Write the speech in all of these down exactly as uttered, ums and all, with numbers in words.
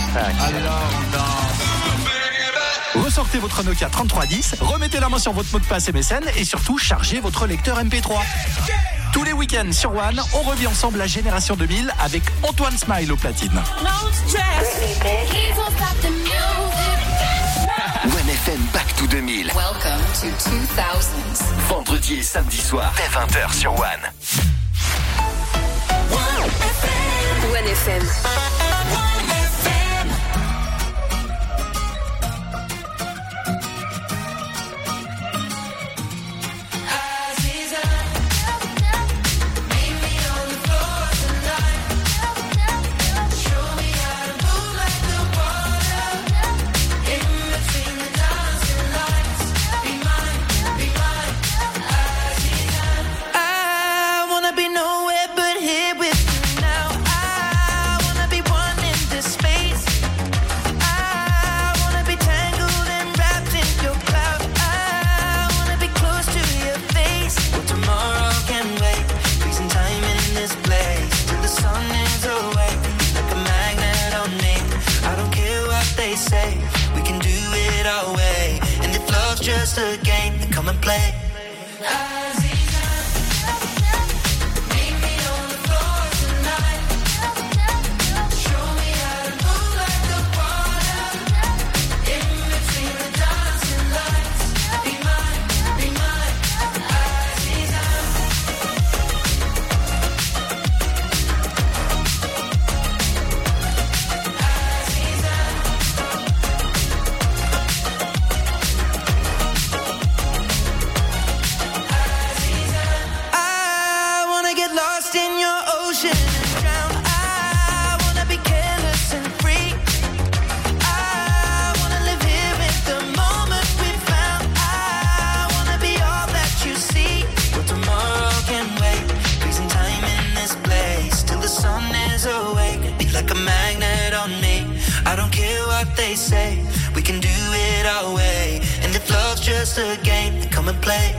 Allez là, on danse. Ressortez votre Nokia trente-trois dix, remettez la main sur votre mot de passe M S N et surtout chargez votre lecteur M P trois. Tous les week-ends sur One, on revit ensemble la génération deux mille avec Antoine Smile au platine. One F M Back to deux mille. Welcome to two thousands. Vendredi et samedi soir, dès vingt heures sur One. One F M. Just a game, come and play. They say we can do it our way, and if love's just a game, then come and play.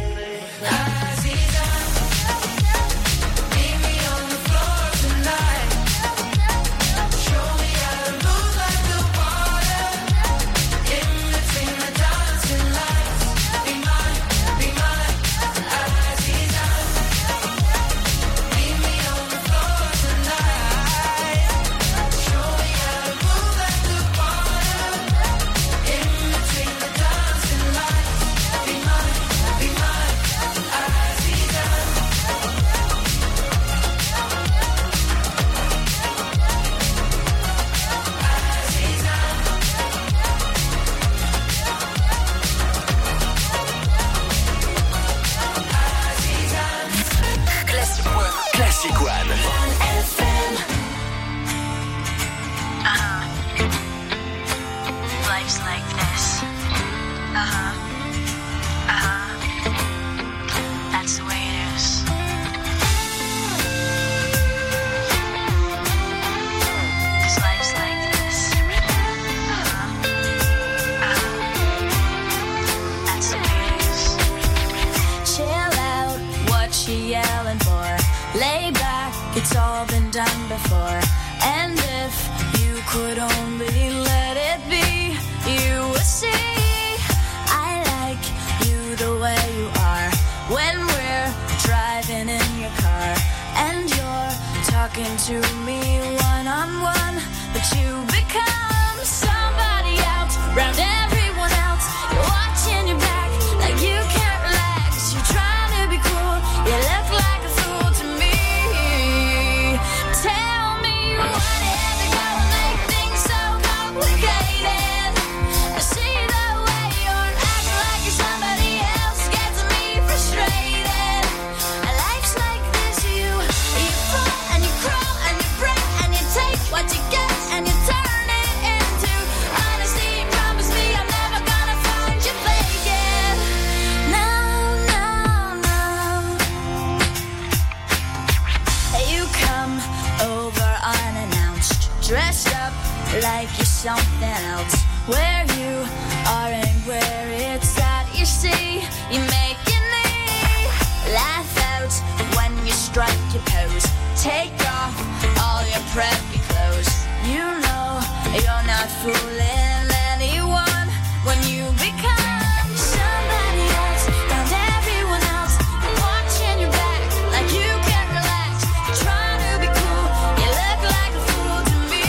Take off all your preppy clothes. You know You're not fooling anyone when you become somebody else. Found everyone else watching your back like you can't relax. You're trying to be cool, you look like a fool to me.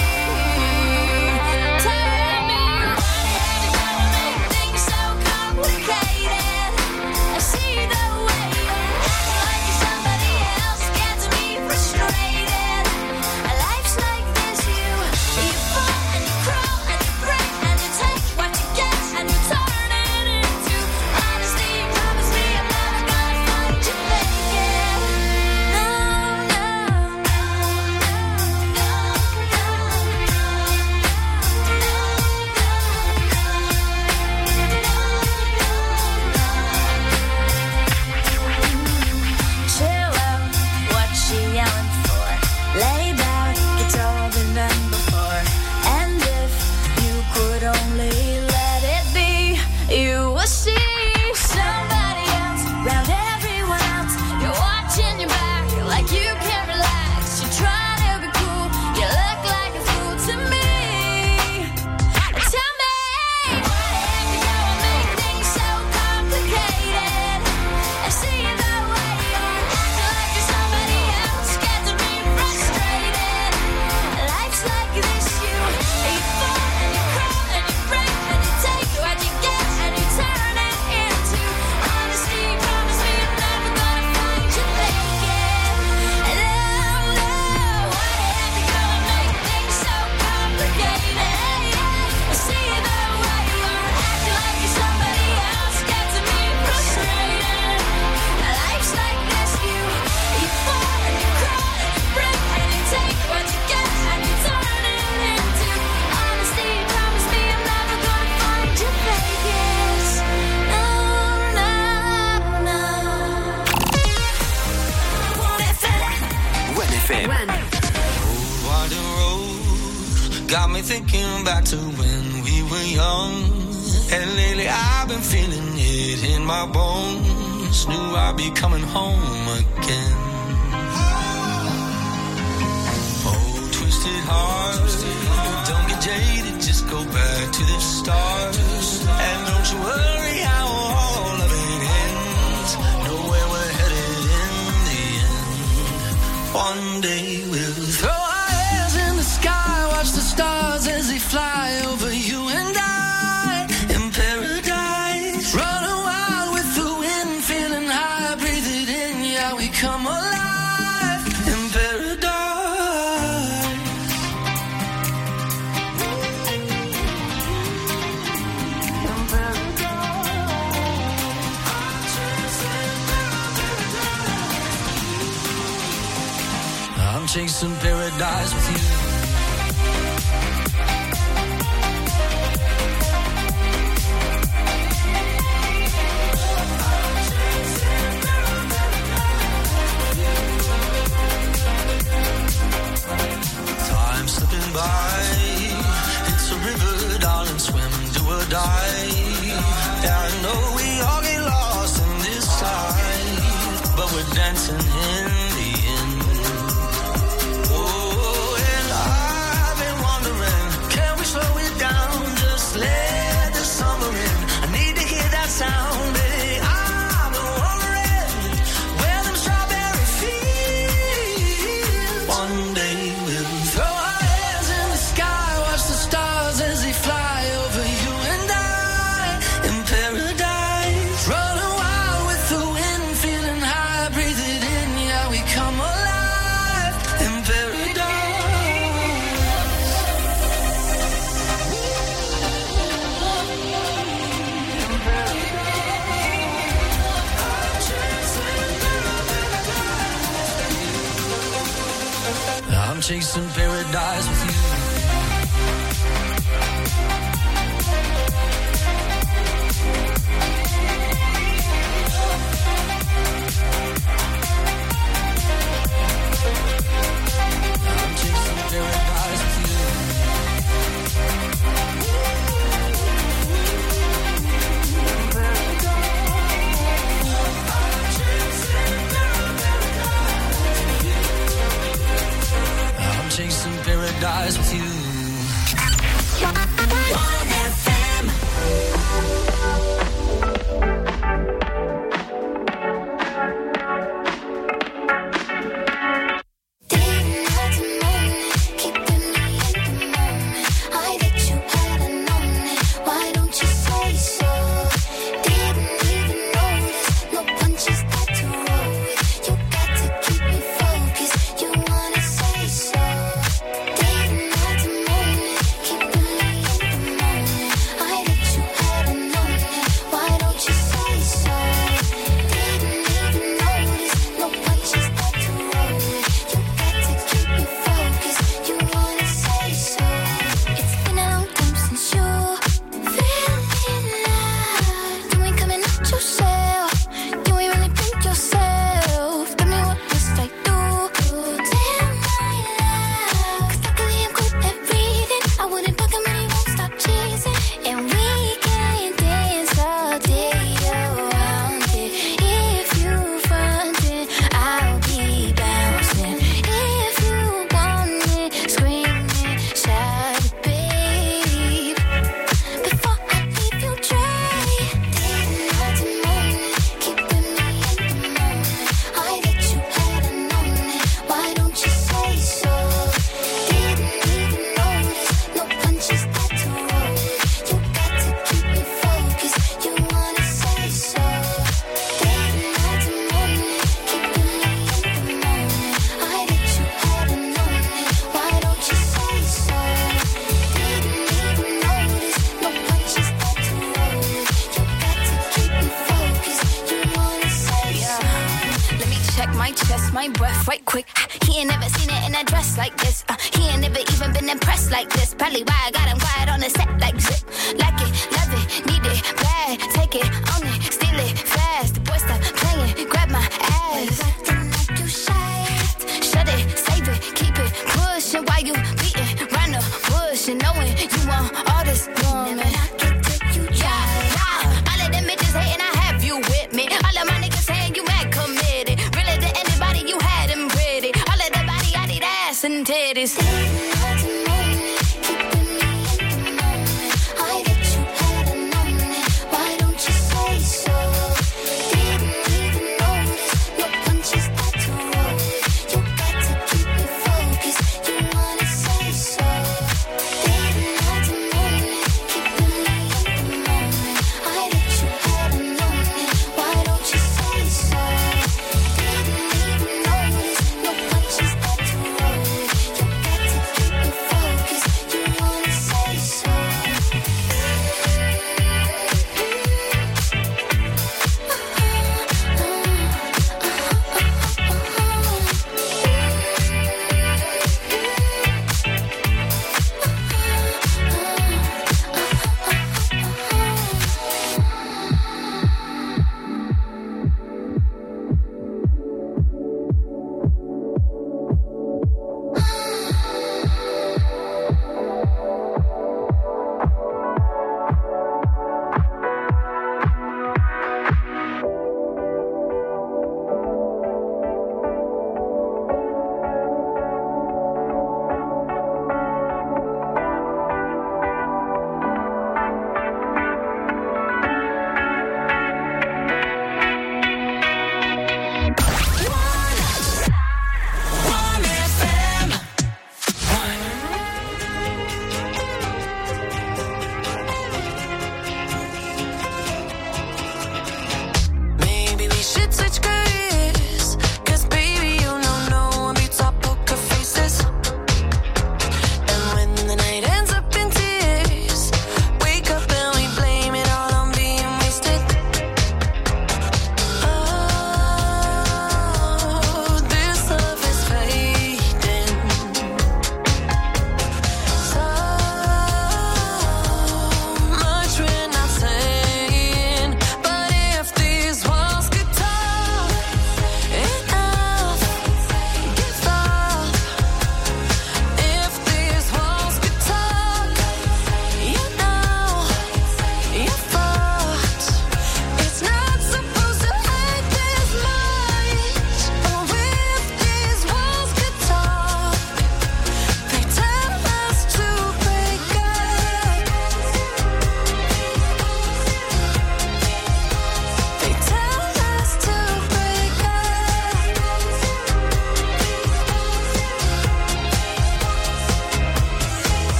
Tell me why have you gotta make things so complicated? I see the way you act like you're somebody else gets me frustrated. Life's like this, you you fall and you crawl and you break and you take what you get and you turn it into honesty. Promise me I'm never gonna find you faking. No, no, no, no, chill out, what she yelling for? Lay back, it's all been done before. And if you could only let it be, you will see somebody else round everyone else. You're watching your back like you can't relax. You're trying to be cool, you look like a fool to me. Tell me, why have you gotta make things so complicated? I see the way you act like you're somebody else gets me frustrated. Life's like this, you you fall and you crawl and you break and you take what you get and you turn it into honesty. Promise me I'm never gonna find you faking. No, no, why have you gotta make things so complicated? I see the way you act like you're somebody else gets me frustrated. Life's like this, you you fall and you crawl and you break and you take what you get and you turn it into honesty. Promise me I'm never gonna find you faking. No, no, no. one F M. Winding road got me thinking back to when we were young. And lately I've been feeling it in my bones. Knew I'd be coming home again. Oh, twisted heart, don't get jaded, just go back to the start. And don't you worry how all of it ends. Know where we're headed in the end. One day we'll throw our hands in the sky, watch the stars as they fly over you and I in paradise. Running wild with the wind, feeling high, breathe it in, yeah, we come alive in paradise. In paradise. I'm chasing paradise with you. Time slipping by, it's a river, darling, swim, do or die. Yeah, I know we all get lost in this life, but we're dancing in the end. Oh, and I've been wondering, can we slow it down, just let the summer in. I need to hear that sound, baby. I've been wondering where them strawberry fields. One day we'll throw our hands in the sky, watch the stars as they fly over you and I in paradise. Running wild with the wind, feeling high, breathe it in, yeah, we come alive in paradise. I'm chasing paradise with you. I'm chasing paradise with you. I'm chasing paradise Catch my breath right quick. He ain't never seen it in a dress like this. Uh, he ain't never even been impressed like this. Probably why I got him quiet on the set like zip. Like it, love it, need it, bad. Take it, own it, steal it, fast. The boy stop playing, grab my ass. Acting like you shy. Shut it, save it, keep it pushing while you beating round the bush and knowing you want all this woman. Yeah, yeah. All of them bitches hating, I have you with me. All of my niggas saying you mad committed. Really to anybody, you had them pretty. All of the body, I need ass and titties. Didn't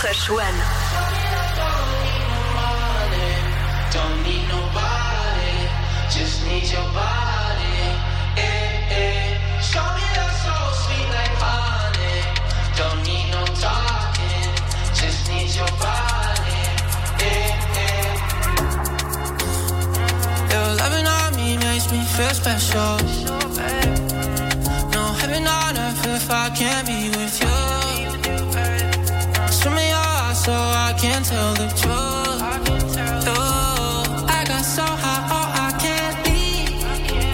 Crush One. Don't need nobody, just need your body. Eh, eh. Show me love so sweet like honey. Don't need no talking, just need your body. Eh, eh. Your loving on me makes me feel special. No heaven on earth if I can't be with you. Swim in your eyes so I can tell the truth. Oh, I got so high, oh I can't leave.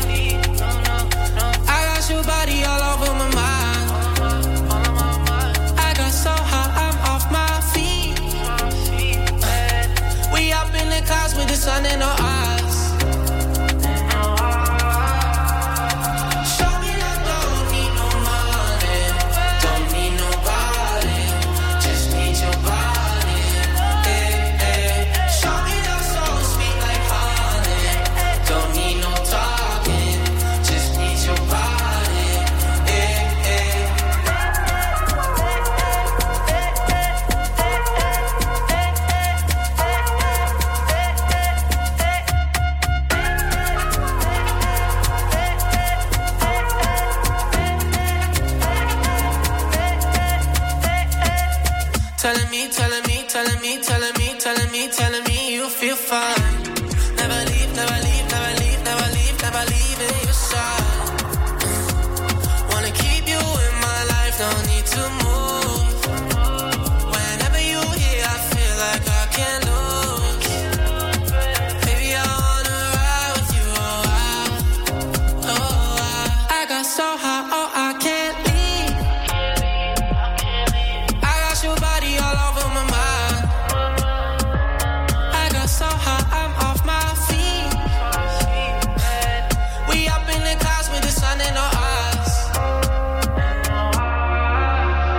I got your body all over my mind. I got so high, I'm off my feet. We up in the clouds with the sun in our eyes. Telling me, telling me, telling me, telling me, telling me, telling me you feel fine. Never leave, never leave, never leave, never leave, never leave in your side. Wanna keep you in my life, don't need to move. Whenever you here, I feel like I can't lose. Baby, I wanna ride with you, oh I, oh I. I got so high, oh I can't leave. I got your body all over my mind. I got so high, I'm off my feet. We up in the clouds with the sun in our eyes.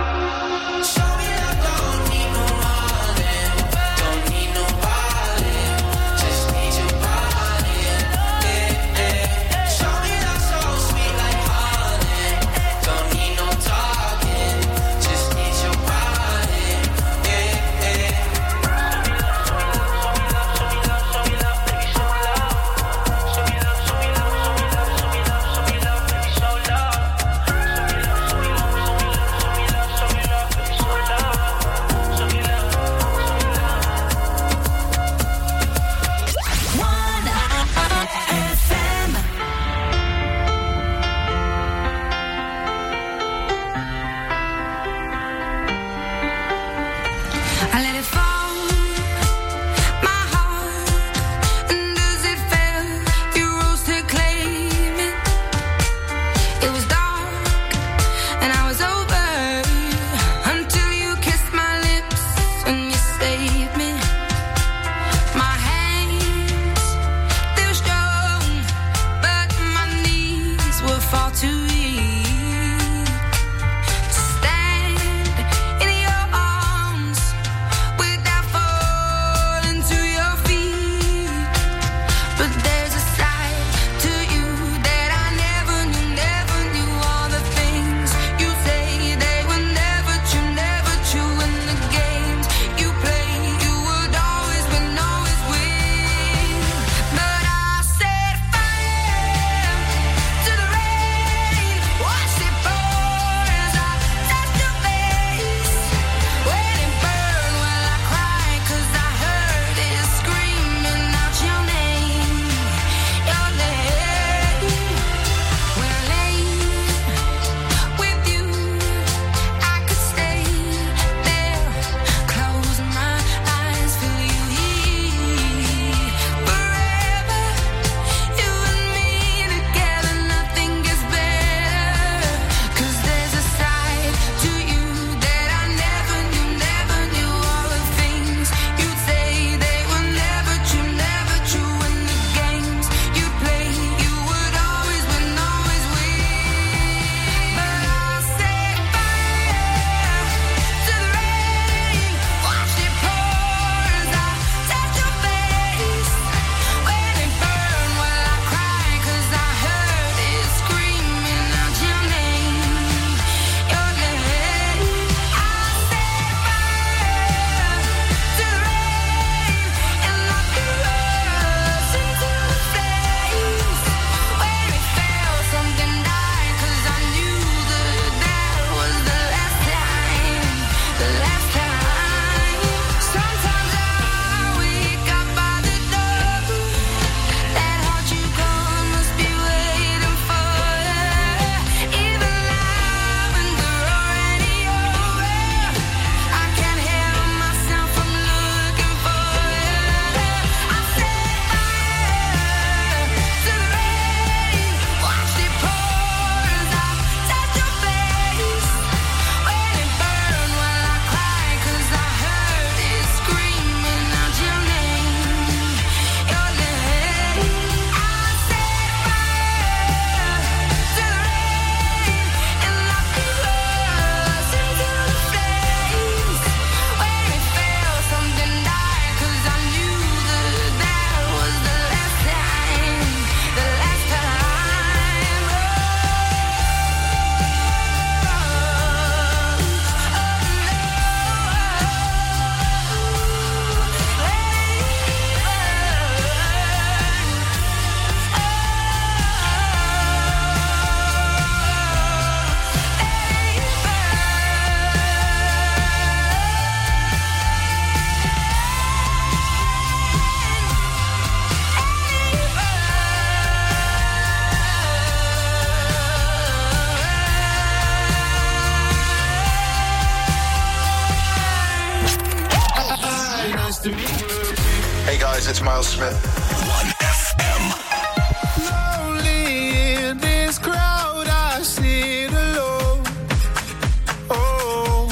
guys, it's Miles Smith. one F M. Lonely in this crowd, I sit alone. Oh,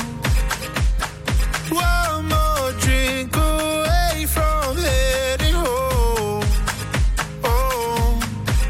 one more drink away from heading home. Oh,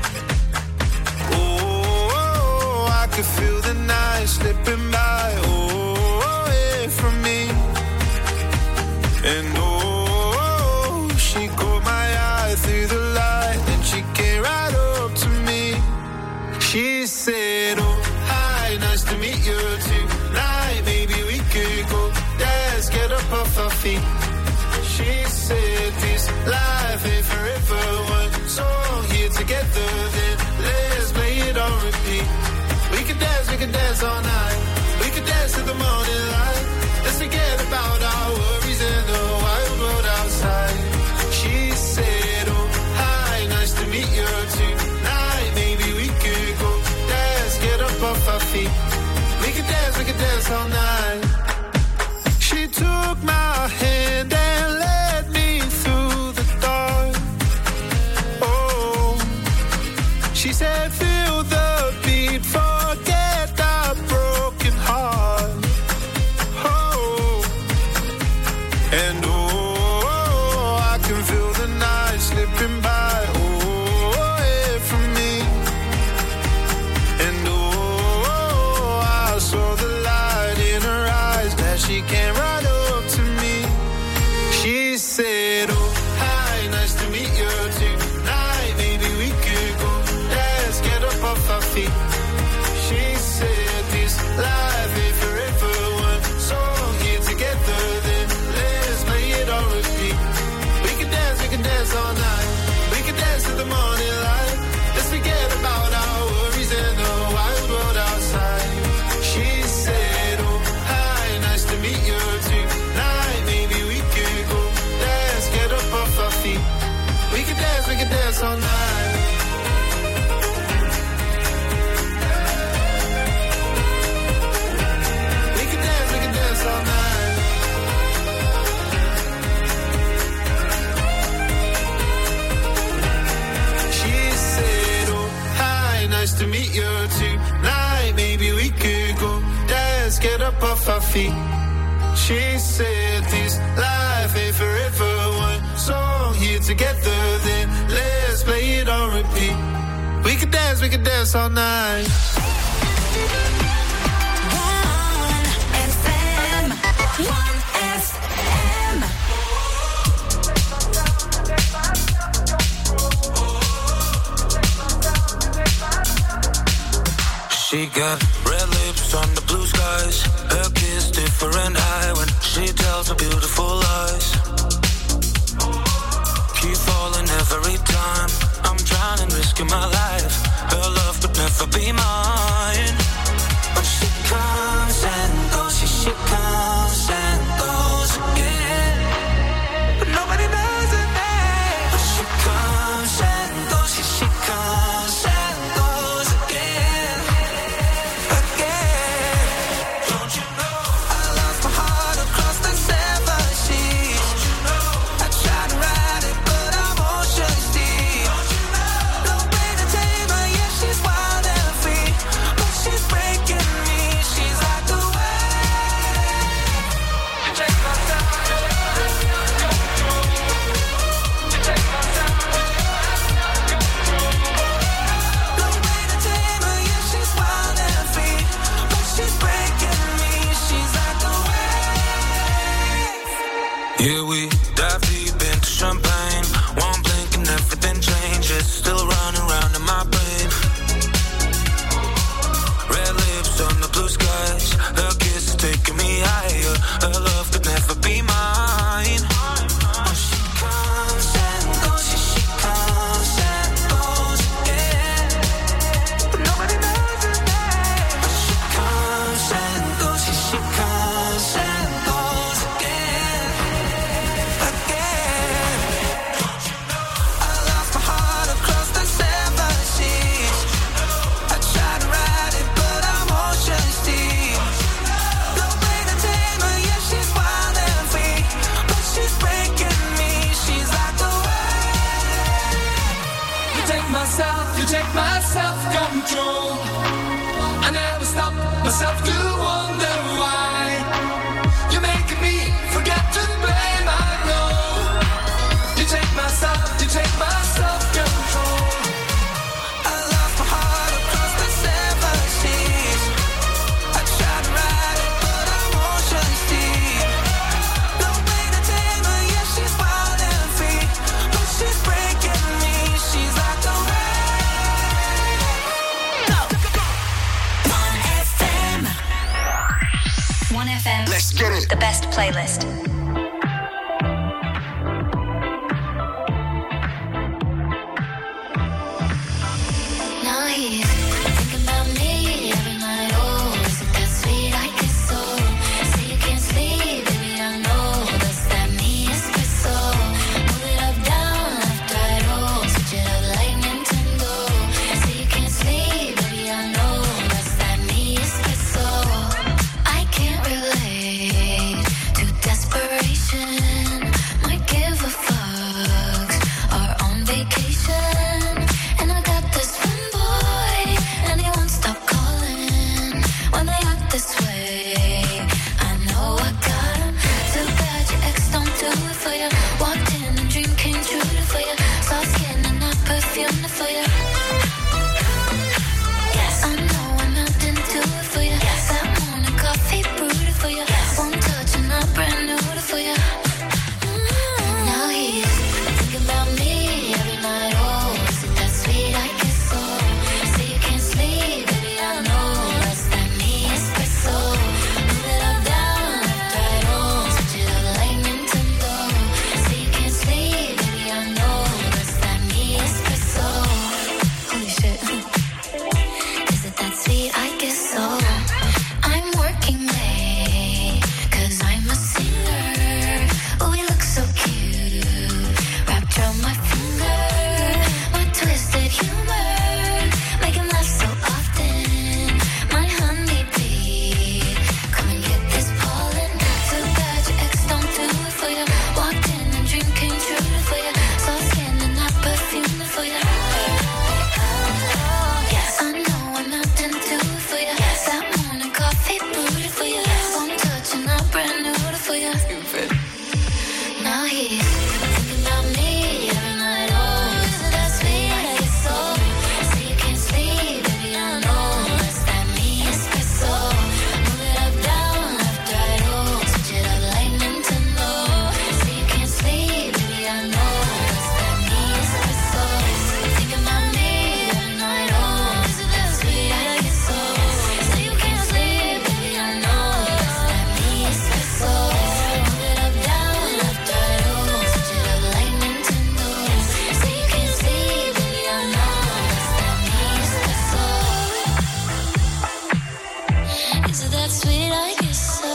oh, I can feel the night slipping by. Oh, away from me. And oh, she caught my eye through the light, and she came right up to me. She said, oh, hi, nice to meet you tonight. Maybe we could go dance, get up off our feet. She said, this life ain't forever. One song here together, then let's play it on repeat. We could dance, we could dance all night. We could dance to the morning light. Let's forget about our worries in the wild world outside. She said, oh, hi, nice to meet you tonight. Maybe we could go dance, get up off our feet. We could dance, we could dance all night. She took my hand and led me through the dark. Oh, she said, feel the beat, forget that broken heart. Oh, and oh, I can feel the night slipping by. Oh, away from me. And oh, I saw the light in her eyes as she came right up to me. She said, oh, hi, nice to meet you tonight. Maybe we could go dance, get up off our feet. She said, this life ain't forever. One song here together, then let's play it on repeat. We can dance, we can dance all night. We can dance to the morning light. Let's forget about our worries in the wild world outside. She said, oh, hi, nice to meet you tonight. Maybe we could go dance, get up off our feet. We can dance, we can dance all night. We can dance, we can dance all night. She said, oh, hi, nice to meet you tonight. Maybe we could go dance, get up off our feet. She said, this life ain't forever. One song here together, then let's play it on repeat. We could dance, we could dance all night. one F M, one F M. She got red lips on the blue skies. Her kiss different high when she tells her beautiful lies. Keep falling every time. I'm drowning, risking my life. Her love could never be mine. But she comes and goes, yeah, she comes and goes again. But nobody knows her name. But she comes and goes, yeah, she comes and goes again. Again. Don't you know I lost my heart across the seven seas? Don't you know I tried to ride it, but I'm ocean deep. Don't you know no way to tame her, yeah, she's wild and free. But she's breaking me, she's like the wave. You take my time, you take my time. No way to tame her, yeah, she's wild and free. But she's breaking me, she's like the wave. Yeah, we dive deep into champagne. One blink and everything changes. Still running around in my brain. Red lips on the blue skies. Her kiss is taking me higher. Her love could never be mine. But she comes and goes, yeah, she comes and goes again. But nobody knows her name. But she comes and goes, yeah, she comes and goes again. Again. Don't you know I lost my heart across one F M. Let's get it. The best playlist. Now he's thinking about me every night. Oh, is it that sweet? I guess so. Say you can't sleep, baby, I know. That's that me espresso. Move it up, down, left, right, oh. Switch it up like Nintendo. Say you can't sleep, baby, I know. That's that me espresso. I can't relate to desperation. Might give a fuck. Are on vacation. And I got this one boy, and he won't stop calling. When they act this way, I know I got him. So bad your ex don't do it for you. Walked in and dream came true for you. Soft skin and not perfume for you. Yes, I know I'm not into it for you. That morning coffee brewed for you. One touch and I'm brand new for you. Now he's thinking about me every night. Oh, is it that sweet? I guess so. Say you can't sleep, baby, I know. That's that me espresso. Move it up, down, left, right, oh. Switch it up like Nintendo. Say you can't sleep, baby, I know. That's that me espresso. Holy shit. Is it that sweet? I guess so. I'm working late, cause I'm a singer. Oh, we look so cute. Wrapped around my finger. My twisted humor. Make him laugh so often. My honeybee. Come and get this pollen. So bad your ex don't do it for you. Walked in and dream came true for you. Soft skin and not perfume for you. Yes, I know I'm not into it for you. That morning coffee brewed for you. One touch and I'm brand new for you. Now he's thinking about me every night. Oh, is it that sweet? I guess so. Say you can't sleep, baby, I know. That's that me espresso. Move it up, down, left, right, oh. Switch it up like Nintendo. Say you can't sleep, baby, I know. That's that me espresso. Thinking about me every night. Oh, is it that sweet? I guess so. Say you can't sleep, baby, I know. That's that me espresso. Move it up, down, left, right, oh. Switch it up like Nintendo. Say you can't sleep, baby, I know. That's that me espresso. Is it that sweet? I guess so.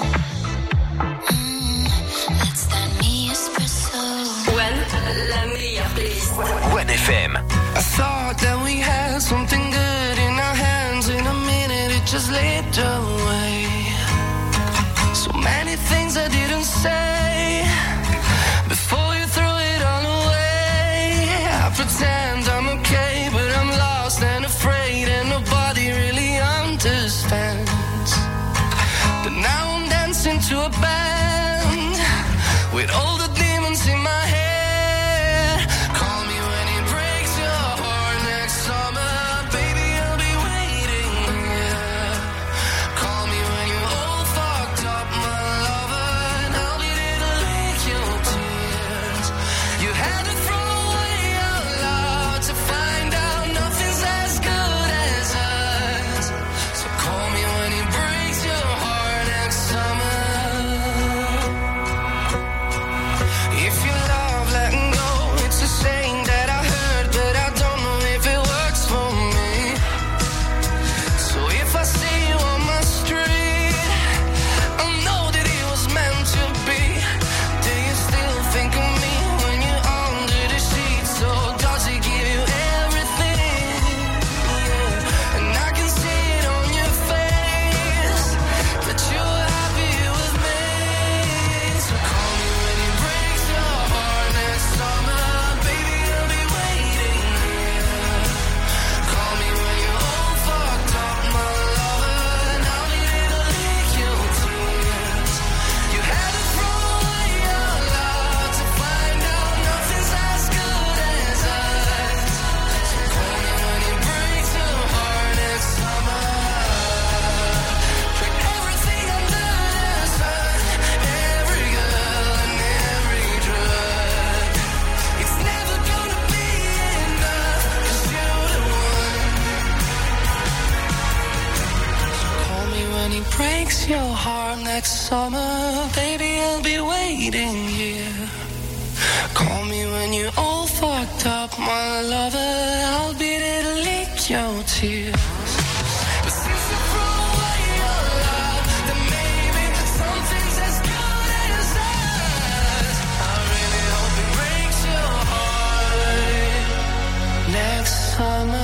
Mm, that's that me espresso. One, la meilleure playlist. one F M. I thought that we had something good in our hands. In a minute, it just slipped away. So many things I didn't say before you threw it all away. I pretend I'm okay, but I'm lost and afraid, and nobody really understands. But now I'm dancing to a band with all the demons in my head. Call me when it breaks your heart next summer, baby, I'll be waiting here. Call me when you're all fucked up, my lover, and I'll be there to lick your tears. You had to throw away our love to find out nothing's as good as us. So call me when it breaks your heart next summer. breaks your heart next summer, baby, I'll be waiting here. Call me when you're all fucked up, my lover, I'll be there to lick your tears. But since you threw away your love, then maybe something's as good as us. I really hope it breaks your heart next summer.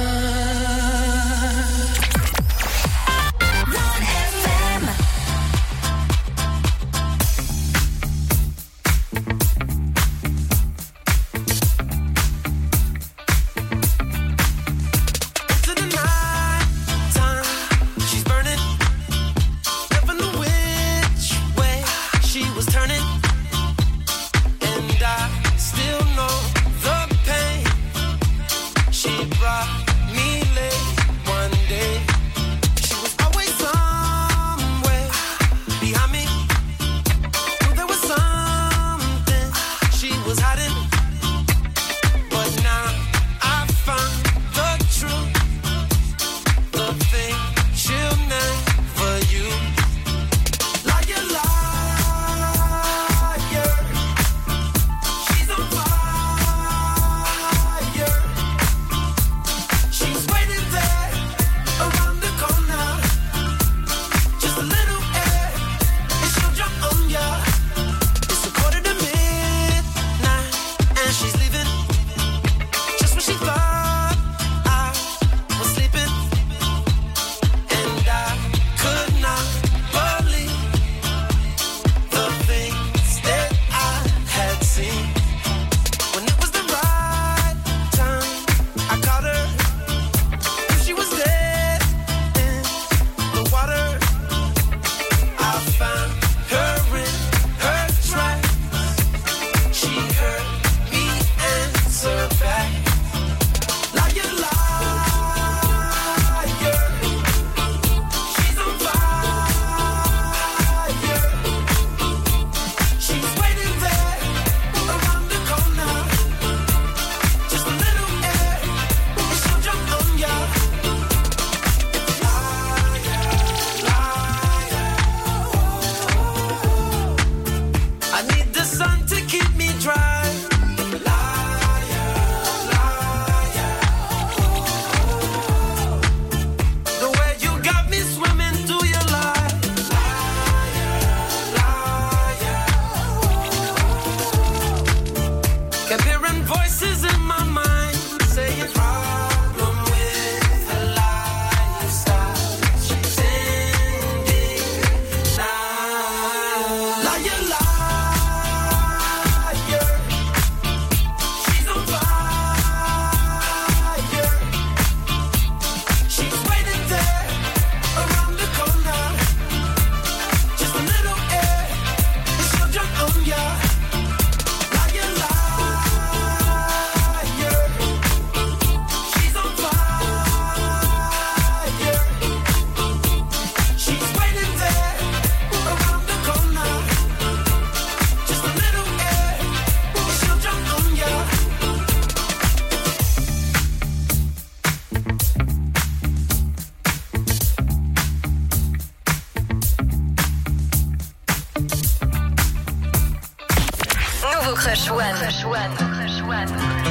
Crush One. Crush One. Crush One.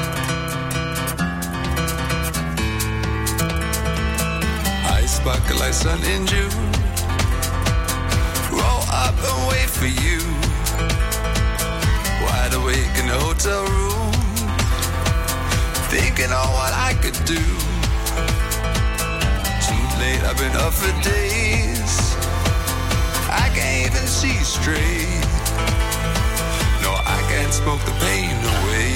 Eyes sparkle like sun in June. Roll up and wait for you. Wide awake in the hotel room, thinking on what I could do. Too late, I've been up for days. I can't even see straight. No, I can't smoke the pain away.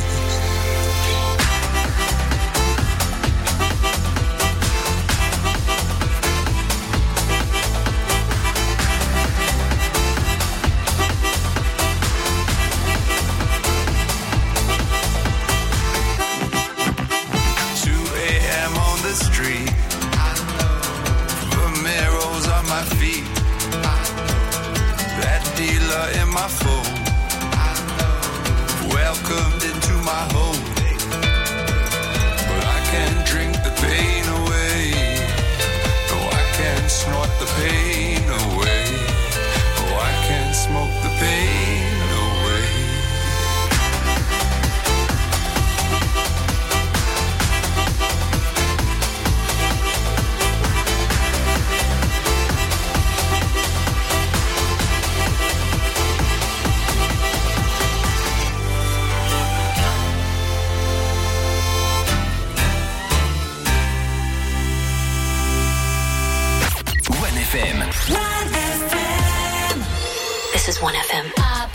two a.m. on the street. Romero's on my feet. That dealer in my phone welcomed into my home, but I can't drink the pain away. No, I can't snort the pain away. This is one F M.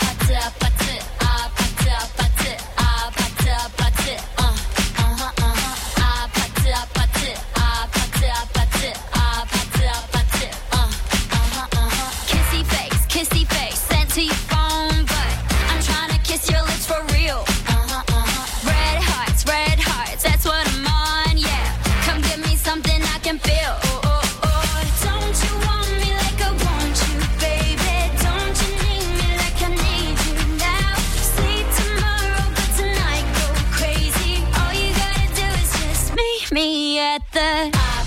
Kissy face, kissy face, sent to your phone, but I'm trying to kiss your lips for real. Red hearts, red hearts, that's what I'm on, yeah. Come give me something I can feel. Oh, oh, oh. Don't you want me like I want you, baby? Don't you need me like I need you now? Sleep tomorrow, but tonight go crazy. All you gotta do is just meet me at the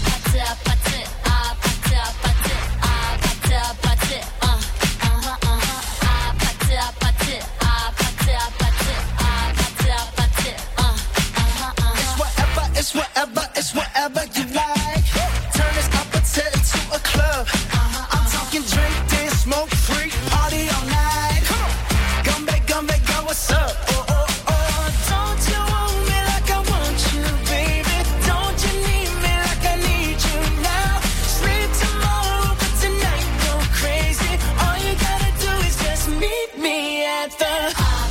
It's whatever, it's whatever you like. Turn this opposite into a club. I'm talking drink, dance, smoke, freak, party all night. Come on, Gumbe, Gumbe, girl, what's up? Oh, oh, oh. Don't you want me like I want you, baby? Don't you need me like I need you now? Sleep tomorrow, but tonight go crazy. All you gotta do is just meet me at the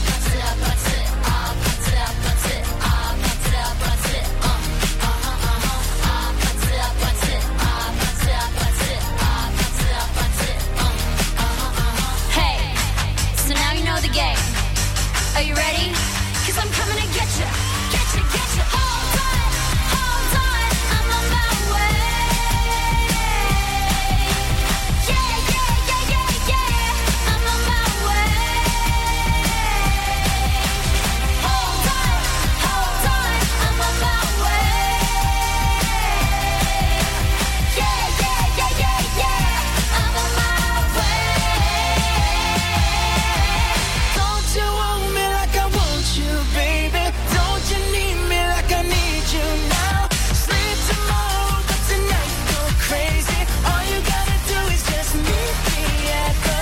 Are you ready? Cause I'm coming to get you, get you, get you. Hold on, hold on, I'm on my way. Yeah, yeah, yeah, yeah, yeah, I'm on my way. Hold on, hold on, I'm on my way. Yeah, yeah, yeah, yeah, yeah, I'm on my way. Don't you want me like I want you, baby? Don't you need me like I need you now? Sleep tomorrow, but tonight go crazy. All you gotta do is just meet me at the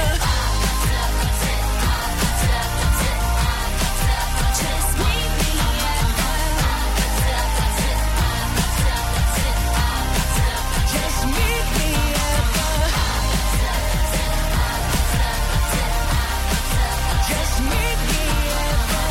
Just meet me at Just meet me at the Just meet me at the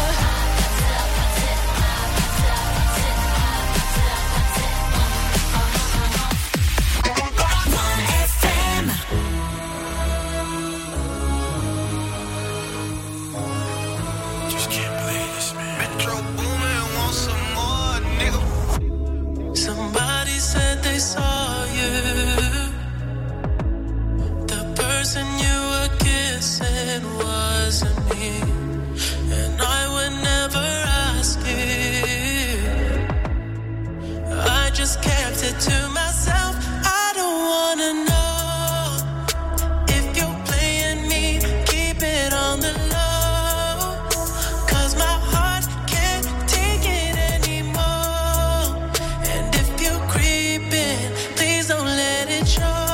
Just can't believe this, man. Metro Boomin want some more, nigga. Somebody said they saw you. The person you were kissing wasn't me. And I would never ask you. I just kept it to myself. I don't wanna know if you're playing me. Keep it on the low. Cause my heart can't take it anymore. And if you're creeping, please don't let it show.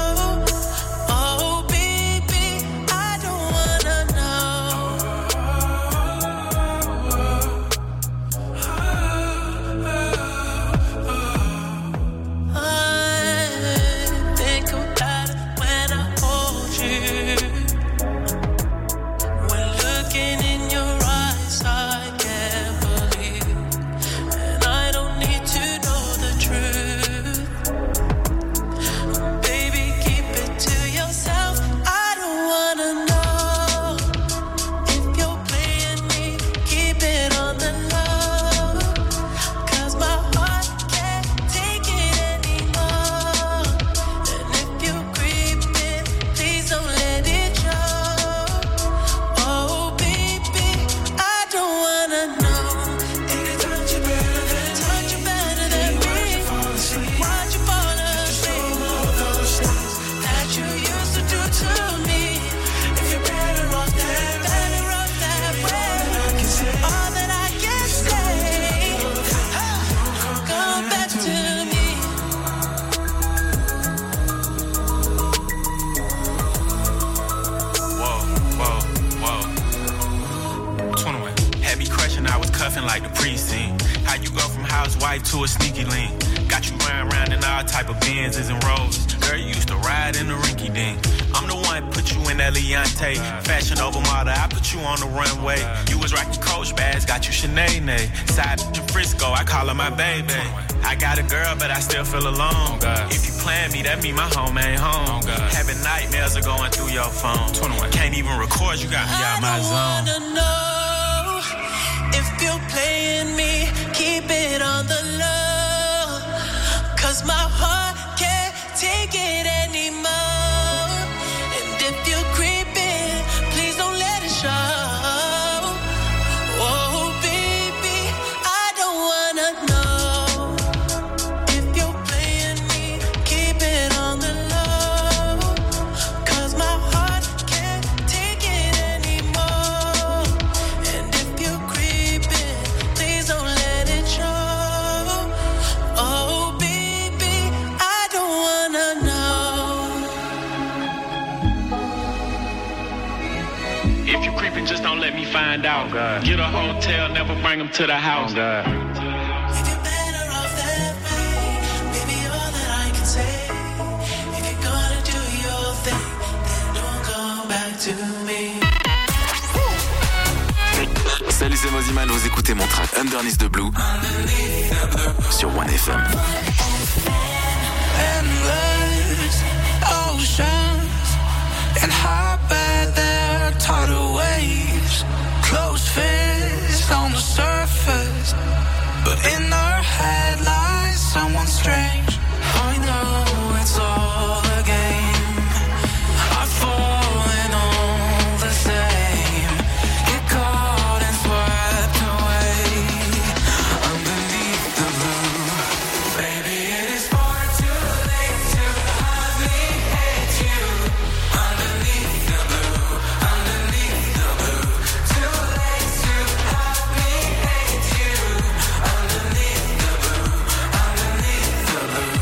Oh, baby, I don't wanna know. I think about it when I hold you. When looking in your eyes, I can't believe. And I don't need to know the truth. Baby, keep it to yourself. I don't wanna know if you're playing me. Keep it on the low. Cause my heart can't take it anymore. And if you're creeping, please don't let it show. Oh, baby, I don't wanna know. Did it touch you better than touch you better than me? Why'd you fall asleep? All those things that you used to do to me. If you're better off that, better off that way. All that I can say, come back to me. Whoa, whoa, whoa. twenty-one. Had me crushing, I was cuffing like the precinct. How you go from housewife to a sneaky link? Got you riding around in all type of Benzes and Rolls. Girl, you used to ride in the rinky dink. I'm the one put you and Eliante. Fashion over model, I put you on the runway. You was rocking Coach bags, got you Sinead. Side to Frisco, I call her my baby. I got a girl, but I still feel alone. If you plan me, that mean my home ain't home. Having nightmares are going through your phone. Can't even record, you got me out my zone. I don't wanna know if you're playing me, keep it on the low. Cause my heart can't take it anymore. And if you're creeping, please don't let it show. Oh baby, I don't wanna know if you're playing me, keep it on the low. Cause my heart can't take it anymore. And if you're creeping, please don't let it show. Oh baby, I don't wanna know. If you creeping, just don't let me find out. Get a hotel, never bring them to the house. If you're better off that way, baby, all that I can say. If you're gonna do your thing, then don't come back to me. Salut, c'est Moziman, vous écoutez mon track Underneath the Blue sur One F M. Endless oceans and high bed there, tidal waves, closed fists on the surface, but in her head lies someone strange. I know it's all a game. I've fallen all the same. Get caught and swept away underneath the blue. Baby, it is far too late to have me hate you. Underneath the blue, underneath the blue. Too late to have me hate you. Underneath the blue, underneath the blue.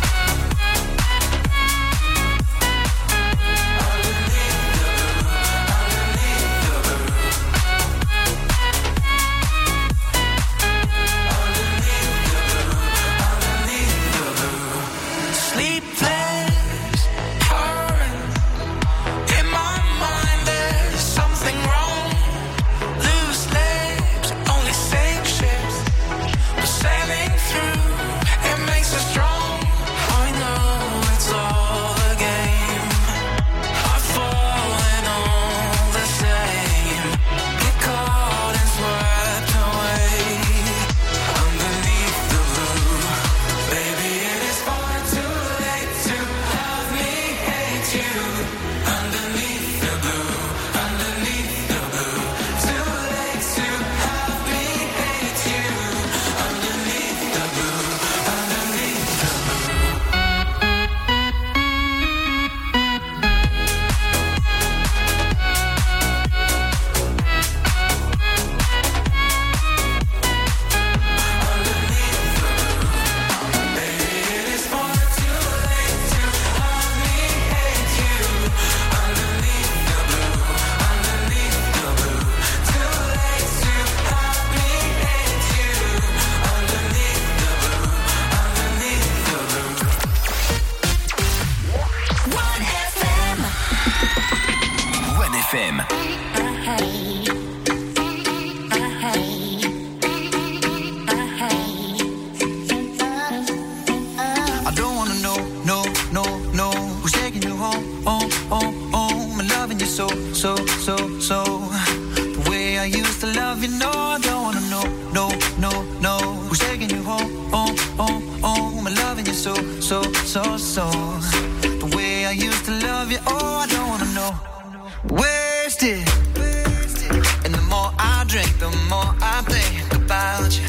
Sleepless, hurt. In my mind, there's something wrong. Loose lips, only sink ships. But sailing through, it makes us strong. I know it's all a game. I've fallen all the same. Get caught and swept away underneath the blue. Baby, it is far too late to have me hate you. Underneath the blue, underneath the blue. Too late to have me hate you. Underneath the blue, underneath the One F M. I don't wanna know, no, no, no, who's taking you home, home, home, home, and loving you so, so, so, so. The way I used to love you, no, I don't wanna know, no, no, no, who's taking you home, home, home, home, and loving you so, so, so, so. The way I used to love you, oh, I don't wanna know. Wasted, and the more I drink, the more I think about you.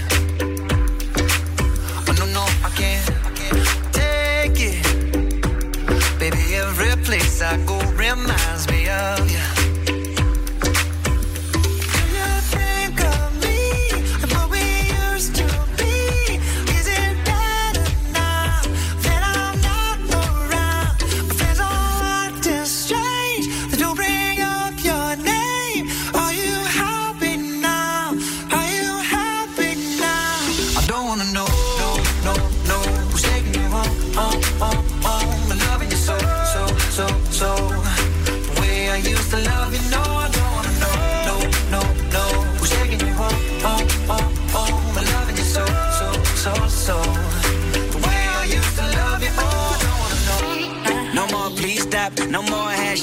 Oh, no, no, I can't, I can't take it. Baby, every place I go reminds me of you. Do you think of me and what we used to be? Is it better now that I'm not around? My friends all acting strange.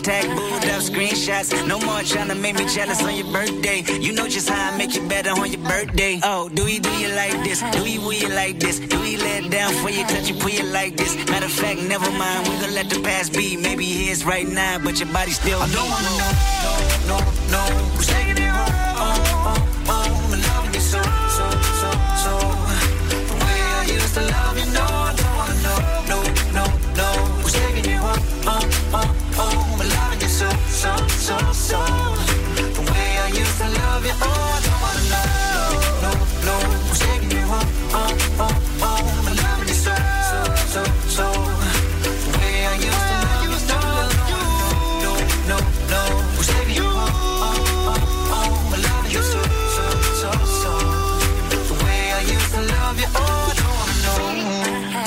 Hashtag booed up screenshots. No more trying to make me jealous on your birthday. You know just how I make you better on your birthday. Oh, do we do you like this? Do we will you like this? Do we let down for you, touch you, put you like this? Matter of fact, never mind. We gon' let the past be. Maybe here's right now, but your body still. I don't wanna know, no, no, no. Who's taking it home? Oh, oh, oh. I'm loving you so, so, so, so. The way I used to love you, no, I don't wanna know, no, no, no. Who's taking you home? Oh, oh, oh. I'm loving you so, so, so, so. The way I used to love you, oh, I don't wanna know, no, no. Who's taking you home? Oh, oh, oh. I'm loving you so, so, so, so. The way I used to love you, no, no, no, no. Who's taking you home? Oh, oh, oh. I'm loving you so, so, so, so. The way I used to love you, oh, I don't wanna know.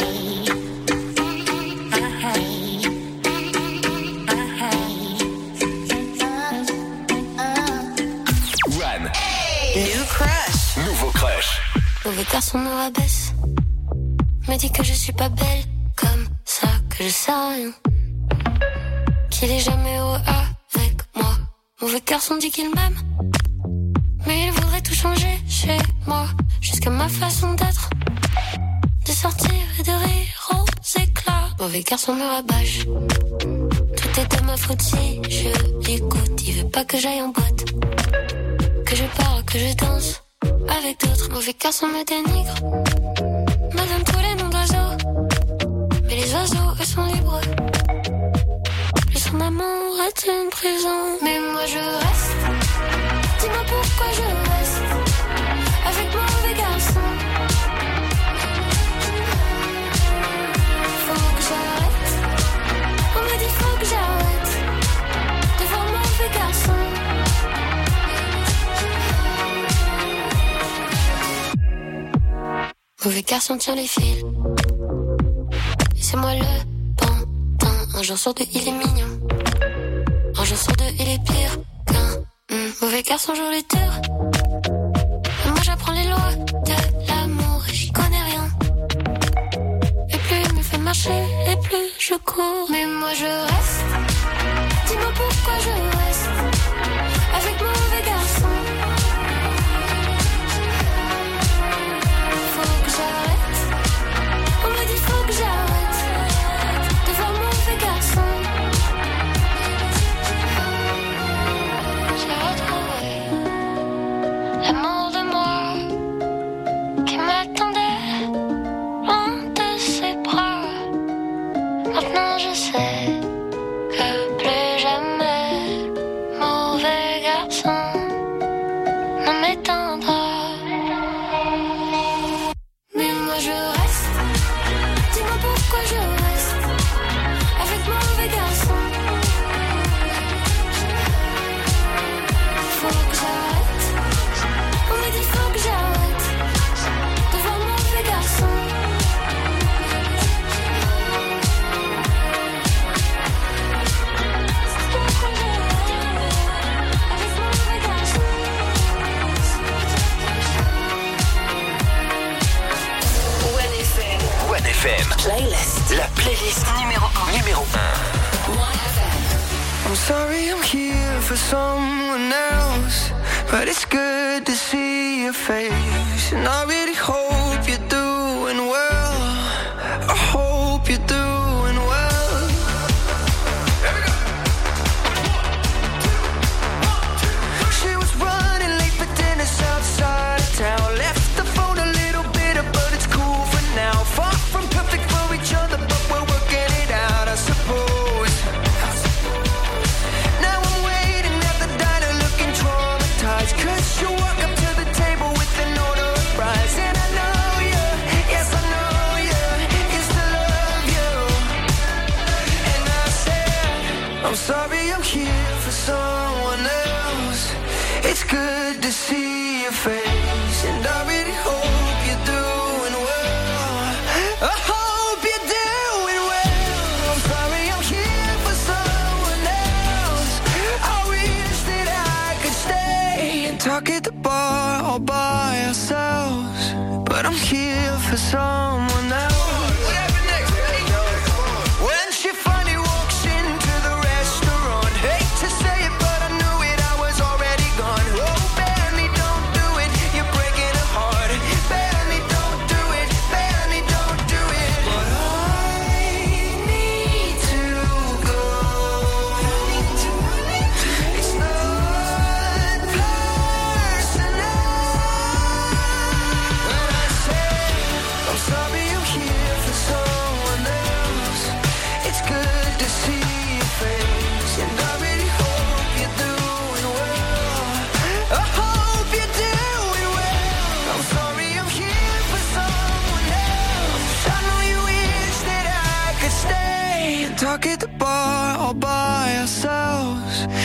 New crush. Nouveau crush. Mauvais garçon me rabaisse. Me dit que je suis pas belle. Comme ça que je sais rien. Qu'il est jamais heureux avec moi. Mauvais garçon dit qu'il m'aime. Mais il voudrait tout changer chez moi. Jusqu'à ma façon d'être. De sortir et de rire aux éclats. Mauvais garçon me rabâche. Tout est de ma faute si je l'écoute. Il veut pas que j'aille en boîte. Que je parle, que je danse avec d'autres. Mauvais garçon me dénigre. Me donne tous les noms d'oiseaux. Mais les oiseaux, eux sont libres. Lui, son amour est une prison. Mais moi je reste. Dis-moi pourquoi je reste avec mauvais garçon. Faut que j'arrête. On me dit faut que j'arrête de voir mauvais garçon. Mauvais garçon tient les fils. Et c'est moi le pantin. Un jour sur deux il est mignon. Un jour sur deux il est pire qu'un mmh. Mauvais garçon joue les tours. Et moi j'apprends les lois de l'amour et j'y connais rien. Et plus il me fait marcher et plus je cours. Mais moi je reste. Dis-moi pourquoi je reste avec mauvais garçon. On me dit faut que j'arrête de voir mauvais garçon. J'ai retrouvé l'amour de moi qui m'attendait loin de ses bras. Maintenant je sais que plus jamais mauvais garçon ne m'étendra. Mais moi je reste. Dis-moi pourquoi je reste avec mauvais garçon. Faut que j'arrête. On me dit faut que j'arrête de voir mauvais garçon. Pourquoi je reste avec mauvais garçon. One F M. Playlist. La playlist Numéro un. numéro un. I'm sorry I'm here for someone else, but it's good to see your face. And I really hope you're doing well. I hope you're doing well. She was running late for dinner outside of town. Left the phone a little bitter, but it's cool for now. Far from perfect for each other, but we're working it out, I suppose. Now I'm waiting at the diner looking traumatized, 'cause you walk up to the table with an order of fries. And I know you, yes I know you, used to love you. And I said, I'm sorry I'm here for someone else. It's good to see your face, and I really hope you're doing well. I hope you're doing well. I'm sorry I'm here for someone else. I wish that I could stay and talk at the bar all by ourselves, but I'm here for someone else. When she finally walks into the restaurant,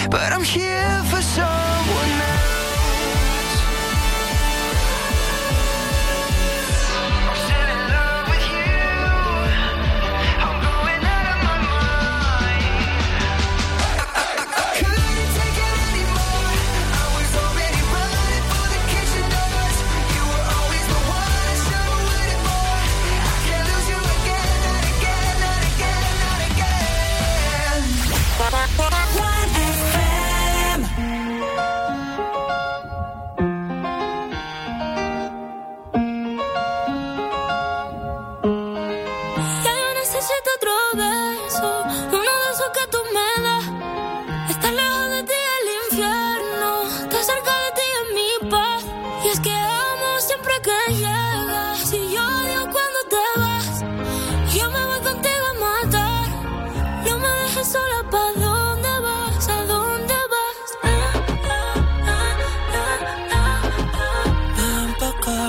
but I'm here for someone else. I'm still in love with you. I'm going out of my mind. I couldn't take it anymore. I was already running for the kitchen doors. You were always the one I should have waited for. I can't lose you again, not again, not again, not again. one F M. Ya yo necesito otro beso, uno de esos que tú me das. Estar lejos de ti es el infierno, estar cerca de ti es mi paz. Y es que amo siempre que llegas, si yo odio cuando te vas. Yo me voy contigo a matar, no me dejes sola, ¿pa' dónde vas? ¿A dónde vas? Ah, ah, ah, ah, ah, ah. Ven pa' acá.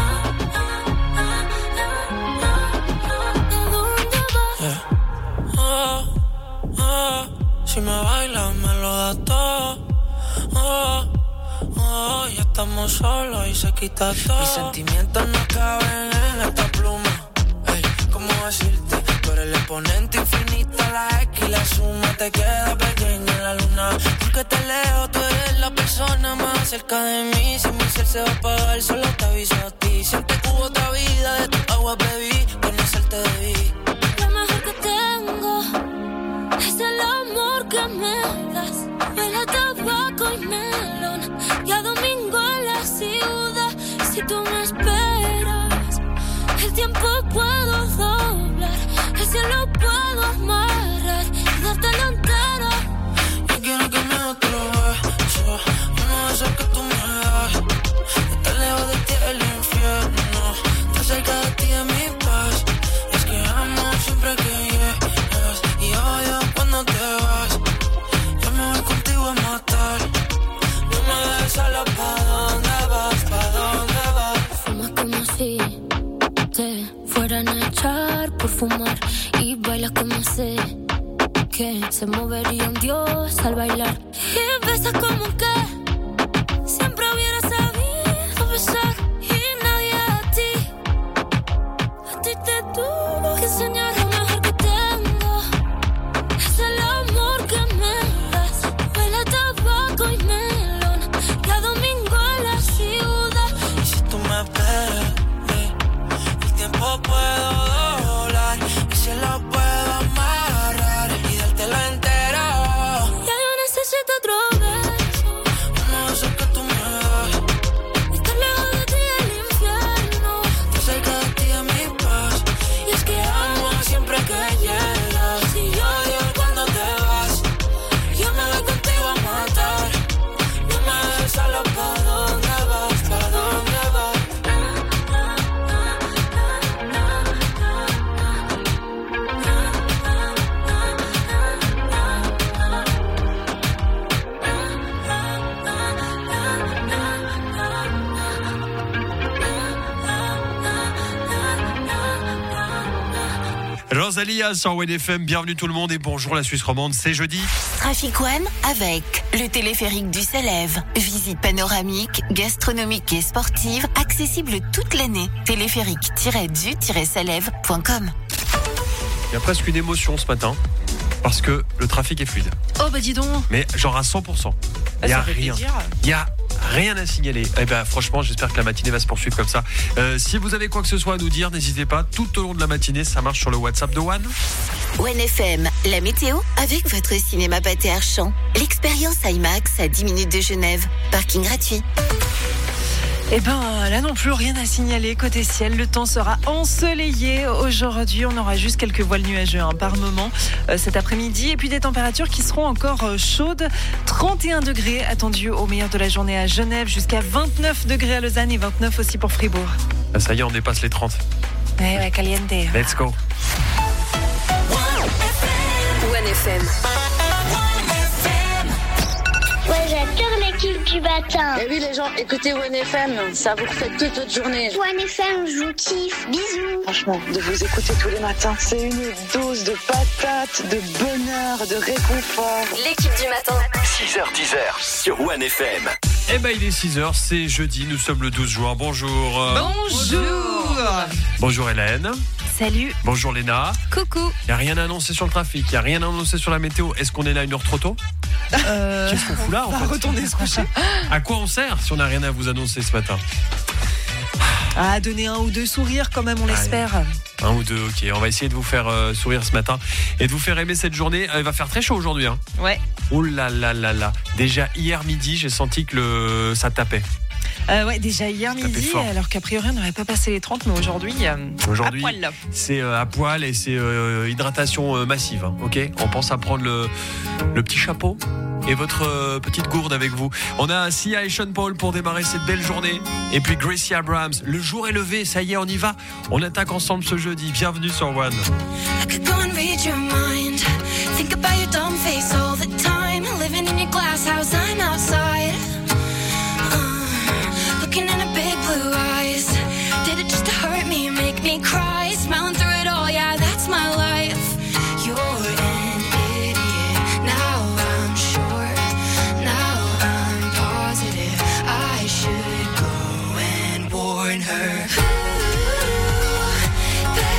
Oh, oh, si me bailas me lo das todo. Oh, oh, ya estamos solos y se quita todo. Mis sentimientos no caben en esta pluma. Ey, ¿cómo decirte? Tú eres el exponente infinito, la X y la suma te queda pequeña en la luna. Porque te leo, tú eres la persona más cerca de mí. Si mi ser se va a apagar, solo te aviso a ti. Siente que hubo otra vida, de tu agua bebí, conocerte debí. Lo mejor que tengo es el amor que me das. Huele a tabaco y melón, y a domingo en la ciudad. Si tú me esperas, el tiempo puedo doblar, el cielo puedo amarrar y dártelo entero. Yo quiero que me des otro beso, uno de esos que tú me das. Estar lejos de ti es el infierno, estar cerca de ti es mi paz. Es que amo siempre que llegas y odio cuando te vas. Yo me voy contigo a matar, no me dejes sola, ¿pa' dónde vas? ¿Pa' dónde vas? Fumas como si te fueran a echar por fumar, y bailas como sé que se movería un dios al bailar. Y besas como que siempre hubiera sabido besar, y nadie a ti, a ti te tuvo que enseñar. Lo mejor que tengo es el amor que me das. Huele a tabaco y melón, y a domingo en la ciudad. Y si tú me esperas, eh, el tiempo puedo doblar, y se lo puedo amarrar y dártelo entero. Ya yo necesito otro beso, Uno de esos que tú me das. estar lejos de ti es el infierno. Estar cerca de ti es mi paz. Y es que Amo siempre que llegas y odio cuando te vas. yo me voy contigo a matar. No me dejes sola, ¿pa' dónde vas? ¿Pa' dónde vas? Rosalia sur W F M, bienvenue tout le monde et bonjour la Suisse romande, c'est jeudi. Trafic One avec le téléphérique du Salève. Visite panoramique, gastronomique et sportive, accessible toute l'année. téléphérique tiret du tiret salève point com. Il y a presque une émotion ce matin parce que le trafic est fluide. Oh bah dis donc. Mais genre à cent pour cent. Il y a Ça fait rien. plaisir. Il y a rien à signaler. Eh ben franchement, j'espère que la matinée va se poursuivre comme ça. Euh, si vous avez quoi que ce soit à nous dire, n'hésitez pas. Tout au long de la matinée, ça marche sur le WhatsApp de One. One F M, la météo avec votre cinéma Pathé Archamp. L'expérience IMAX à dix minutes de Genève. Parking gratuit. Eh ben là non plus, rien à signaler côté ciel. Le temps sera ensoleillé aujourd'hui. On aura juste quelques voiles nuageux hein, par moment euh, cet après-midi. Et puis des températures qui seront encore euh, chaudes. trente et un degrés attendus au meilleur de la journée à Genève. Jusqu'à vingt-neuf degrés à Lausanne et vingt-neuf aussi pour Fribourg. Ah, ça y est, on dépasse les trente. Ouais, ouais, caliente. Let's go. One F M. Ouais, j'adore l'équipe du matin. Et oui, les gens, écoutez One F M, ça vous refait toute votre journée. One F M, je vous kiffe. Bisous. Franchement, de vous écouter tous les matins, c'est une dose de patates, de bonheur, de réconfort. L'équipe du matin. Si six heures dix sur One F M. Eh ben il est six heures, c'est jeudi, nous sommes le douze juin. Bonjour. Bonjour. Bonjour Hélène. Salut. Bonjour Léna. Coucou. Il n'y a rien annoncé sur le trafic, il n'y a rien annoncé sur la météo. Est-ce qu'on est là une heure trop tôt Euh, Qu'est-ce qu'on fout là en on va fait retourner se coucher. À quoi on sert si on n'a rien à vous annoncer ce matin? Ah, donner un ou deux sourires quand même, on l'espère. Un ou deux, ok. On va essayer de vous faire euh, sourire ce matin et de vous faire aimer cette journée. Euh, Il va faire très chaud aujourd'hui. Hein. Ouais. Oh là là là là. Déjà hier midi, j'ai senti que le... ça tapait. Euh, ouais, déjà hier Tapez midi, fort. alors qu'a priori on n'aurait pas passé les trente, mais aujourd'hui, euh, Aujourd'hui, à poil. c'est euh, à poil et c'est euh, hydratation euh, massive. Hein, ok. On pense à prendre le, le petit chapeau et votre euh, petite gourde avec vous. On a Sia et Sean Paul pour démarrer cette belle journée. Et puis Gracie Abrams. Le jour est levé, ça y est, on y va. On attaque ensemble ce jeudi. Bienvenue sur One. I could go and read your mind. Think about your dumb face all the time. Living in your glass house, I'm outside.